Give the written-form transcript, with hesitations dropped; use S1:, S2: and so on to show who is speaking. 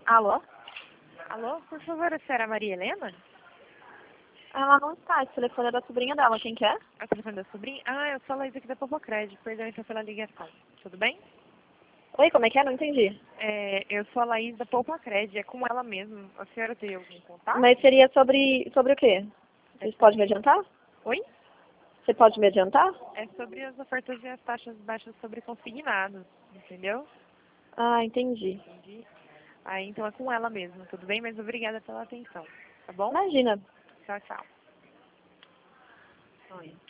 S1: Alô?
S2: Alô, por favor, a senhora Maria Helena?
S1: Ela não está, esse telefone é da sobrinha dela, quem quer?
S2: É o telefone da sobrinha? Ah, eu sou a Laís aqui da Popocred, perdão então pela ligação. Tudo bem?
S1: Oi, como é que é? Não entendi.
S2: Eu sou a Laís da Popocred, é com ela mesmo. A senhora tem algum contato?
S1: Mas seria sobre o quê? Você pode me adiantar?
S2: Oi?
S1: Você pode me adiantar?
S2: É sobre as ofertas e as taxas baixas sobre consignados, entendeu?
S1: Ah, entendi.
S2: Entendi. Aí então é com ela mesmo, tudo bem? Mas obrigada pela atenção, tá bom?
S1: Imagina.
S2: Tchau, tchau.
S1: Oi.